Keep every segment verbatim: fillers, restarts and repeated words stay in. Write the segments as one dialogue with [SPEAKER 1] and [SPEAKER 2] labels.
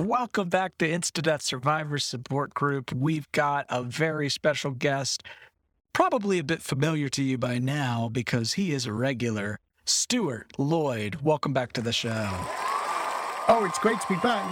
[SPEAKER 1] Welcome back to Instadeath Survivor Support Group. We've got a very special guest, probably a bit familiar to you by now because he is a regular. Stuart Lloyd, welcome back to the show.
[SPEAKER 2] Oh, it's great to be back.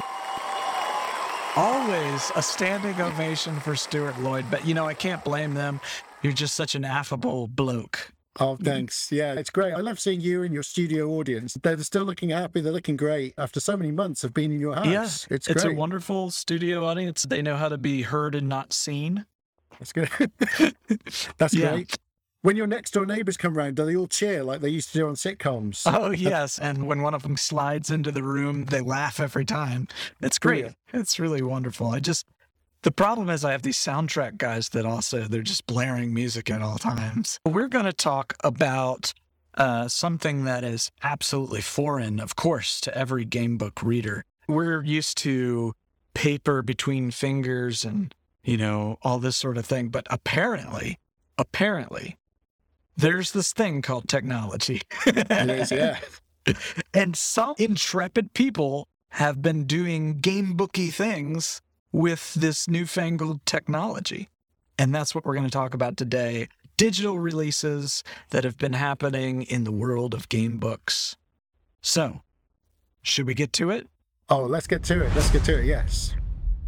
[SPEAKER 1] Always a standing ovation for Stuart Lloyd, but you know, I can't blame them. You're just such an affable bloke.
[SPEAKER 2] Oh, thanks. Yeah, it's great. I love seeing you and your studio audience. They're still looking happy. They're looking great after so many months of being in your house.
[SPEAKER 1] Yeah,
[SPEAKER 2] it's
[SPEAKER 1] it's
[SPEAKER 2] great.
[SPEAKER 1] a wonderful studio audience. They know how to be heard and not seen.
[SPEAKER 2] That's good. That's
[SPEAKER 1] Yeah.
[SPEAKER 2] great. When your next door neighbors come round, do they all cheer like they used to do on sitcoms?
[SPEAKER 1] Oh, yes. And when one of them slides into the room, they laugh every time. It's great.
[SPEAKER 2] Brilliant.
[SPEAKER 1] It's really wonderful. I just, the problem is I have these soundtrack guys that also, they're just blaring music at all times. We're going to talk about uh, something that is absolutely foreign, of course, to every game book reader. We're used to paper between fingers and, you know, all this sort of thing. But apparently, apparently, there's this thing called technology.
[SPEAKER 2] It is, yeah.
[SPEAKER 1] And some intrepid people have been doing game booky things with this newfangled technology. And that's what we're going to talk about today. Digital releases that have been happening in the world of game books. So, should we get to it?
[SPEAKER 2] Oh, let's get to it. Let's get to it, yes.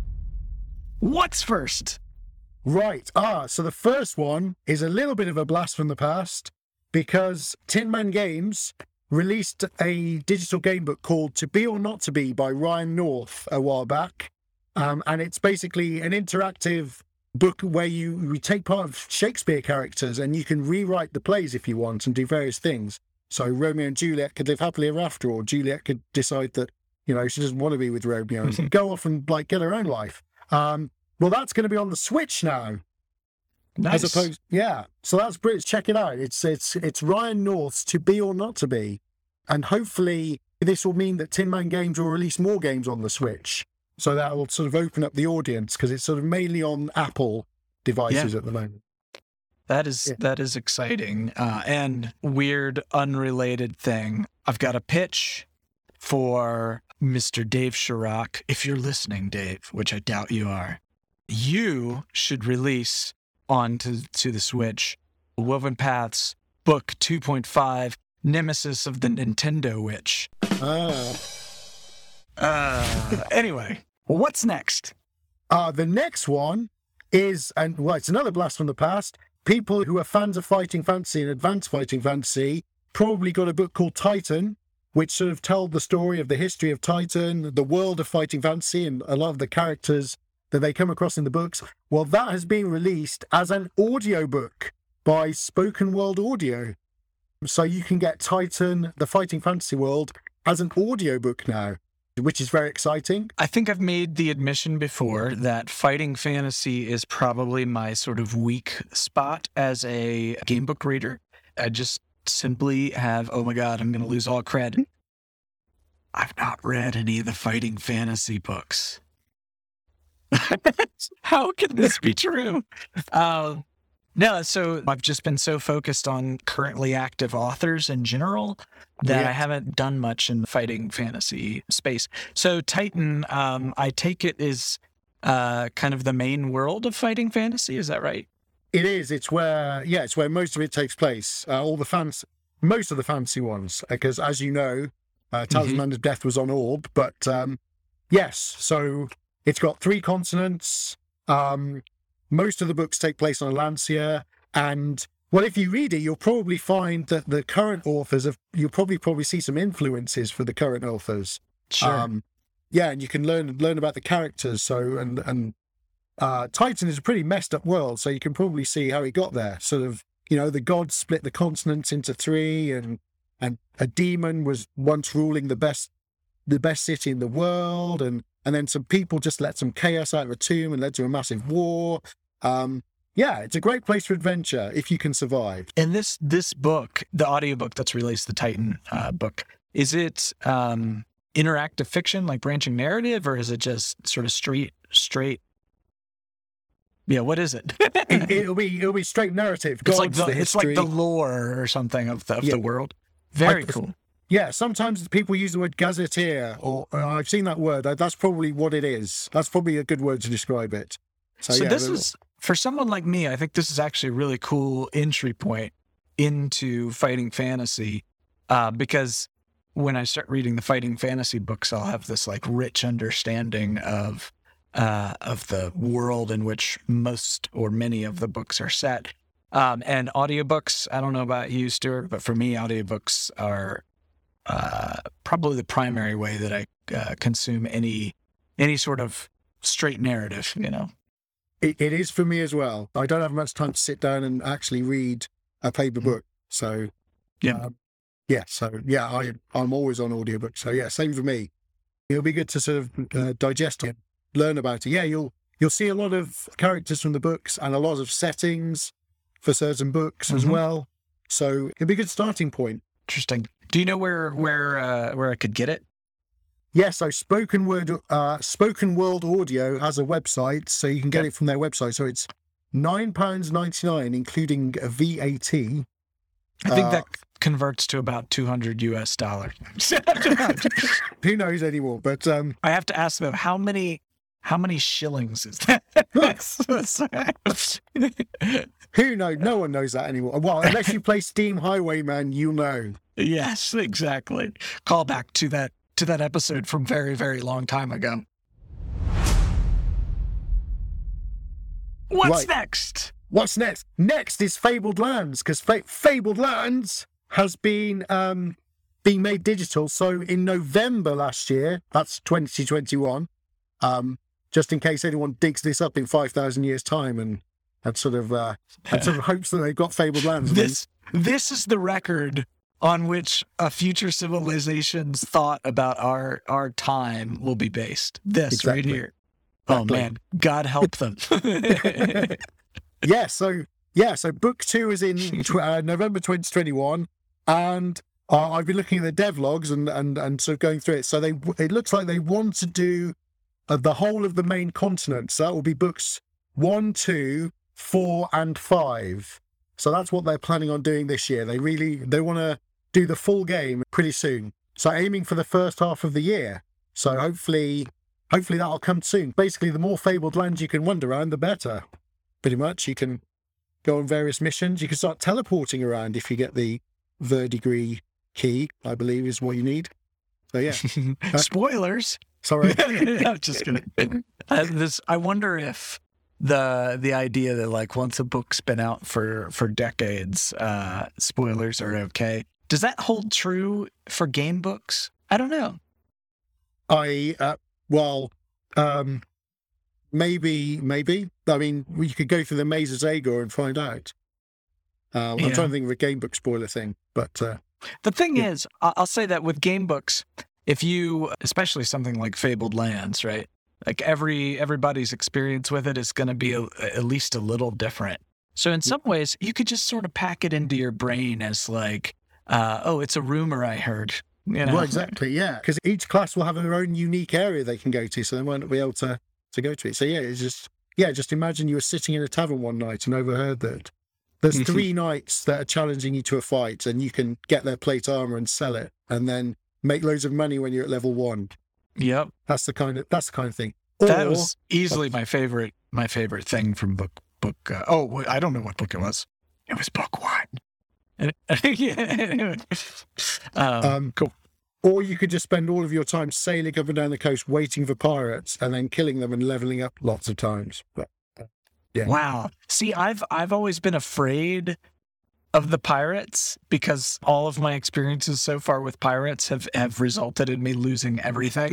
[SPEAKER 1] What's first?
[SPEAKER 2] Right. Ah, so the first one is a little bit of a blast from the past because Tin Man Games released a digital game book called To Be or Not to Be by Ryan North a while back. Um, and it's basically an interactive book where you, you take part of Shakespeare characters and you can rewrite the plays if you want and do various things. So Romeo and Juliet could live happily ever after, or Juliet could decide that, you know, she doesn't want to be with Romeo and go off and like get her own life. Um, well, that's going to be on the Switch now.
[SPEAKER 1] Nice.
[SPEAKER 2] As opposed, yeah. So that's British. Check it out. It's it's it's Ryan North's To Be or Not to Be, and hopefully this will mean that Tin Man Games will release more games on the Switch. So that will sort of open up the audience because it's sort of mainly on Apple devices
[SPEAKER 1] Yeah.
[SPEAKER 2] at the moment.
[SPEAKER 1] That is
[SPEAKER 2] Yeah.
[SPEAKER 1] that is exciting. Uh, and weird, unrelated thing. I've got a pitch for Mister Dave Chirac. If you're listening, Dave, which I doubt you are, you should release onto to the Switch Woven Paths Book two point five, Nemesis of the Nintendo Witch.
[SPEAKER 2] Ah.
[SPEAKER 1] Uh, anyway, what's next?
[SPEAKER 2] Uh, the next one is, and well, it's another blast from the past. People who are fans of Fighting Fantasy and Advanced Fighting Fantasy probably got a book called Titan, which sort of told the story of the history of Titan, the world of Fighting Fantasy, and a lot of the characters that they come across in the books. Well, that has been released as an audiobook by Spoken World Audio. So you can get Titan, the Fighting Fantasy world, as an audiobook now, which is very exciting.
[SPEAKER 1] I think I've made the admission before that fighting fantasy is probably my sort of weak spot as a game book reader. I just simply have, oh my God, I'm going to lose all cred. I've not read any of the fighting fantasy books. How can this be true? Uh, no, so I've just been so focused on currently active authors in general that
[SPEAKER 2] Yeah.
[SPEAKER 1] I haven't done much in the fighting fantasy space. So Titan, um, I take it is uh, kind of the main world of fighting fantasy. Is that right?
[SPEAKER 2] It is. It's where, yeah, it's where most of it takes place. Uh, all the fans, most of the fantasy ones, because as you know, uh, Talisman of Death was on Orb. But um, yes, so it's got three continents. Um, most of the books take place on Lancia, and well, if you read it, you'll probably find that the current authors have. You'll probably probably see some influences for the current authors.
[SPEAKER 1] Sure.
[SPEAKER 2] Um, yeah, and you can learn learn about the characters. So and and uh, Titan is a pretty messed up world, so you can probably see how it got there. Sort of, you know, the gods split the continents into three, and and a demon was once ruling the best the best city in the world, and and then some people just let some chaos out of a tomb and led to a massive war. Um, yeah, it's a great place for adventure if you can survive.
[SPEAKER 1] And this this book, the audiobook that's released, the Titan uh, book, is it um, interactive fiction, like branching narrative, or is it just sort of straight, straight? Yeah, what is it?
[SPEAKER 2] it it'll be it'll be straight narrative.
[SPEAKER 1] It's
[SPEAKER 2] Gods,
[SPEAKER 1] like the,
[SPEAKER 2] the
[SPEAKER 1] it's like
[SPEAKER 2] history.
[SPEAKER 1] the lore or something of the of
[SPEAKER 2] Yeah.
[SPEAKER 1] the world. Very
[SPEAKER 2] I-
[SPEAKER 1] cool.
[SPEAKER 2] Yeah, sometimes people use the word gazetteer, or uh, I've seen that word. Uh, That's probably what it is. That's probably a good word to describe it. So,
[SPEAKER 1] So
[SPEAKER 2] yeah,
[SPEAKER 1] this
[SPEAKER 2] the-
[SPEAKER 1] is, for someone like me, I think this is actually a really cool entry point into fighting fantasy, uh, because when I start reading the fighting fantasy books, I'll have this like rich understanding of uh, of the world in which most or many of the books are set. Um, and audiobooks, I don't know about you, Stuart, but for me, audiobooks are uh, probably the primary way that I uh, consume any any sort of straight narrative, you know.
[SPEAKER 2] it, it is for me as well. I don't have much time to sit down and actually read a paper book. So,
[SPEAKER 1] Yeah.
[SPEAKER 2] um, yeah, so yeah, I, I'm always on audiobook. So, yeah, same for me. It'll be good to sort of uh, digest it, learn about it. Yeah, you'll you'll see a lot of characters from the books and a lot of settings for certain books as
[SPEAKER 1] Mhm.
[SPEAKER 2] well. So it'd be a good starting point.
[SPEAKER 1] Interesting. Do you know where where uh, where I could get it?
[SPEAKER 2] Yeah, so Spoken Word, uh, Spoken World Audio has a website, so you can get
[SPEAKER 1] Okay.
[SPEAKER 2] it from their website. So it's nine pounds ninety-nine, including a V A T.
[SPEAKER 1] I think
[SPEAKER 2] Uh,
[SPEAKER 1] that converts to about two hundred U S dollars.
[SPEAKER 2] Who knows anymore? But um,
[SPEAKER 1] I have to ask though, how many how many shillings is that?
[SPEAKER 2] who knows? No one knows that anymore. Well, unless you play Steam Highwayman, you'll know.
[SPEAKER 1] Yes, exactly. Call back to that to that episode from very, very long time ago. What's
[SPEAKER 2] Right.
[SPEAKER 1] next?
[SPEAKER 2] What's next? Next is Fabled Lands, because Fa- Fabled Lands has been um, being made digital. So in November last year, that's twenty twenty-one, um, just in case anyone digs this up in five thousand years' time and, and sort of uh, and sort of hopes that they've got Fabled Lands.
[SPEAKER 1] This this is the record on which a future civilization's thought about our our time will be based. This right
[SPEAKER 2] Exactly.
[SPEAKER 1] here. Oh
[SPEAKER 2] Exactly.
[SPEAKER 1] man, God help them.
[SPEAKER 2] Yeah, so yeah, so book two is in tw- uh, November twenty twenty-one, and uh, I've been looking at the devlogs and and and sort of going through it. So they it looks like they want to do uh, the whole of the main continent. So that will be books one, two, four, and five. So that's what they're planning on doing this year. They really they want to do the full game pretty soon. So aiming for the first half of the year. So hopefully, hopefully that'll come soon. Basically, the more Fabled Lands you can wander around, the better. Pretty much, you can go on various missions. You can start teleporting around if you get the verdigris key, I believe is what you need. So yeah,
[SPEAKER 1] Spoilers.
[SPEAKER 2] sorry.
[SPEAKER 1] I'm just kidding. Uh, this, I wonder if the the idea that like once a book's been out for for decades, uh, spoilers are okay. Does that hold true for game books? I don't know.
[SPEAKER 2] I uh, well, um, maybe, maybe. I mean, you could go through the Maze of Zagor and find out. Uh, I'm
[SPEAKER 1] Yeah.
[SPEAKER 2] trying to think of a game book spoiler thing, but uh,
[SPEAKER 1] The thing
[SPEAKER 2] Yeah.
[SPEAKER 1] is, I- I'll say that with game books, if you, especially something like Fabled Lands, right? Like every everybody's experience with it is going to be a, at least a little different. So in some ways, you could just sort of pack it into your brain as like, uh, oh, it's a rumor I heard. You know?
[SPEAKER 2] well, exactly, yeah. Because each class will have their own unique area they can go to, so they won't be able to to go to it. So yeah, it's just yeah, just imagine you were sitting in a tavern one night and overheard that there's three knights that are challenging you to a fight, and you can get their plate armor and sell it, and then make loads of money when you're at level one.
[SPEAKER 1] Yep.
[SPEAKER 2] That's the kind of that's the kind of thing.
[SPEAKER 1] That
[SPEAKER 2] Or-
[SPEAKER 1] was easily my favorite my favorite thing from book book. Uh, oh, wait, I don't know what book it was. It was book one. And yeah, anyway. um,
[SPEAKER 2] Um,
[SPEAKER 1] cool.
[SPEAKER 2] Or you could just spend all of your time sailing up and down the coast waiting for pirates and then killing them and leveling up lots of times. But yeah.
[SPEAKER 1] Wow. See, I've I've always been afraid of the pirates because all of my experiences so far with pirates have, have resulted in me losing everything.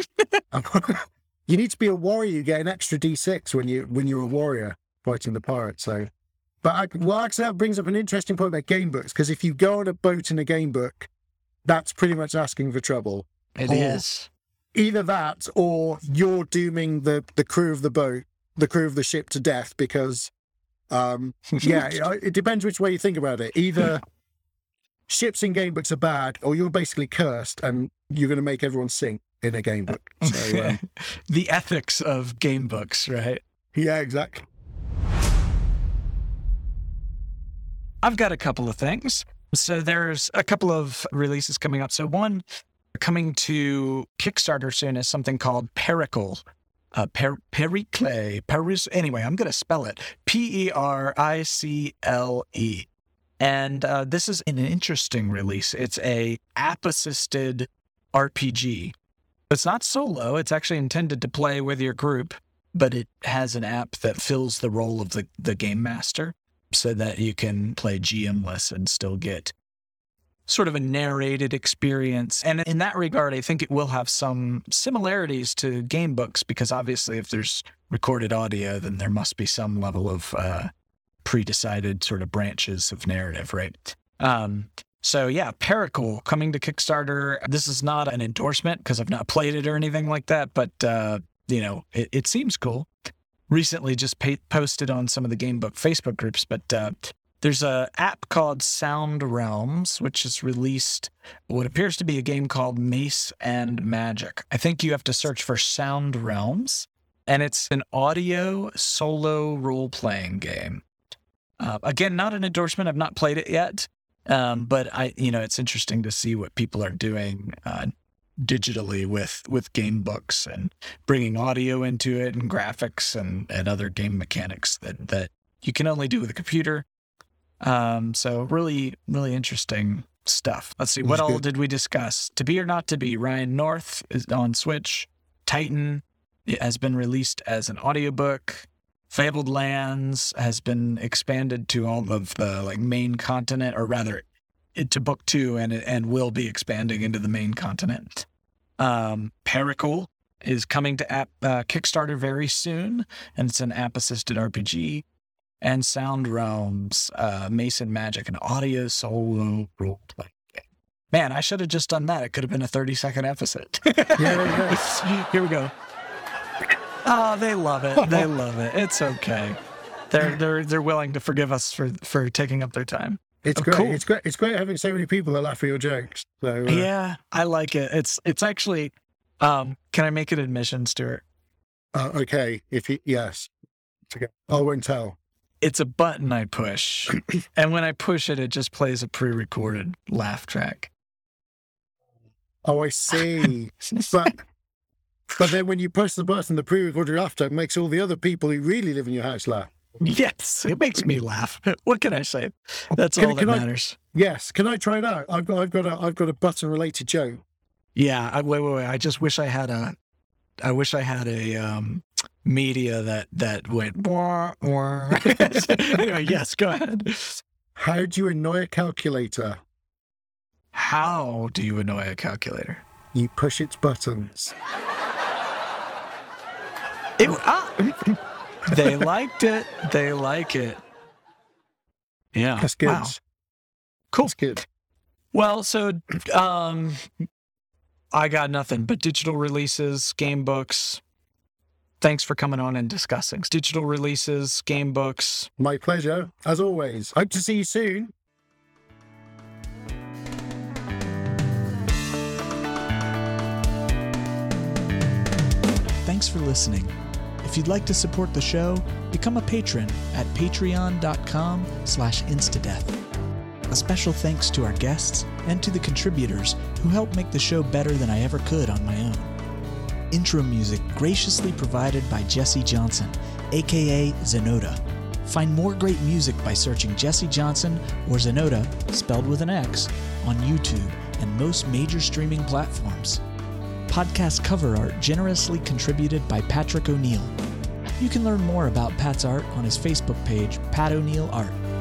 [SPEAKER 2] you need to be a warrior. You get an extra D six when you when you're a warrior fighting the pirates. So, but I, well, actually, that brings up an interesting point about game books, because if you go on a boat in a game book, that's pretty much asking for trouble.
[SPEAKER 1] It
[SPEAKER 2] Or-
[SPEAKER 1] is.
[SPEAKER 2] Either that, or you're dooming the the crew of the boat, the crew of the ship, to death because, um, yeah, it, it depends which way you think about it. Either ships in game books are bad, or you're basically cursed and you're going to make everyone sink in a game book. So, um,
[SPEAKER 1] The ethics of game books, right?
[SPEAKER 2] yeah, exactly.
[SPEAKER 1] I've got a couple of things. So there's a couple of releases coming up. So one coming to Kickstarter soon is something called Pericle. Uh, per- Pericle. Paris. Anyway, I'm going to spell it. P E R I C L E. And uh, this is an interesting release. It's a app-assisted R P G. It's not solo. It's actually intended to play with your group, but it has an app that fills the role of the, the game master so that you can play G M-less and still get sort of a narrated experience. And in that regard, I think it will have some similarities to game books, because obviously if there's recorded audio, then there must be some level of uh, pre-decided sort of branches of narrative, right? Um, so yeah, Pericle coming to Kickstarter. This is not an endorsement because I've not played it or anything like that, but uh, you know, it, it seems cool. Recently just pa- posted on some of the Gamebook Facebook groups, but uh, there's an app called Sound Realms, which has released what appears to be a game called Mace and Magic. I think you have to search for Sound Realms, and it's an audio solo role-playing game. Uh, again, not an endorsement. I've not played it yet, um, but I, you know, it's interesting to see what people are doing uh, digitally with with game books and bringing audio into it and graphics and, and other game mechanics that that you can only do with a computer. Um, so really, really interesting stuff. Let's see, what all did we discuss? To Be or Not to Be, Ryan North is on Switch. Titan has been released as an audiobook. Fabled Lands has been expanded to all of the like main continent, or rather it to book two, and and will be expanding into the main continent. Um, Pericle is coming to app uh, Kickstarter very soon, and it's an app-assisted R P G. And Sound Realms, uh, Mace and Magic, an audio solo role-playing game. Man, I should have just done that. It could have been a thirty-second episode.
[SPEAKER 2] Yeah, yeah.
[SPEAKER 1] Here we go. Oh, they love it. They love it. It's okay. They're they're they're willing to forgive us for, for taking up their time.
[SPEAKER 2] It's
[SPEAKER 1] oh,
[SPEAKER 2] great.
[SPEAKER 1] Cool.
[SPEAKER 2] It's great. It's great having so many people that laugh at your jokes. So uh...
[SPEAKER 1] yeah, I like it. It's it's actually. Um, can I make an admission, Stuart?
[SPEAKER 2] Uh, okay. If you, yes. It's okay. I won't tell.
[SPEAKER 1] It's a button I push, and when I push it, it just plays a pre-recorded laugh track.
[SPEAKER 2] Oh, I see. but but then when you push the button, the pre-recorded laughter makes all the other people who really live in your house laugh.
[SPEAKER 1] Yes, it makes me laugh. What can I say? That's
[SPEAKER 2] can,
[SPEAKER 1] all
[SPEAKER 2] can
[SPEAKER 1] that
[SPEAKER 2] I,
[SPEAKER 1] matters.
[SPEAKER 2] Yes, can I try it out? I've got I've got a I've got a button-related joke.
[SPEAKER 1] Yeah, I, wait, wait, wait. I just wish I had a. I wish I had a. Um, media that that went wah, wah. Anyway, yes, go ahead.
[SPEAKER 2] How do you annoy a calculator?
[SPEAKER 1] How do you annoy a calculator?
[SPEAKER 2] You push its buttons.
[SPEAKER 1] It, ah, they liked it. They like it. Yeah,
[SPEAKER 2] that's good.
[SPEAKER 1] Wow. Cool.
[SPEAKER 2] That's good.
[SPEAKER 1] Well, so um, I got nothing but digital releases, game books. Thanks for coming on and discussing digital releases, game books.
[SPEAKER 2] My pleasure, as always. Hope to see you soon.
[SPEAKER 3] Thanks for listening. If you'd like to support the show, become a patron at patreon.com slash instadeath. A special thanks to our guests and to the contributors who help make the show better than I ever could on my own. Intro music graciously provided by Jesse Johnson, aka Zenota. Find more great music by searching Jesse Johnson or Zenota, spelled with an X, on YouTube and most major streaming platforms. Podcast cover art generously contributed by Patrick O'Neill. You can learn more about Pat's art on his Facebook page, Pat O'Neill Art.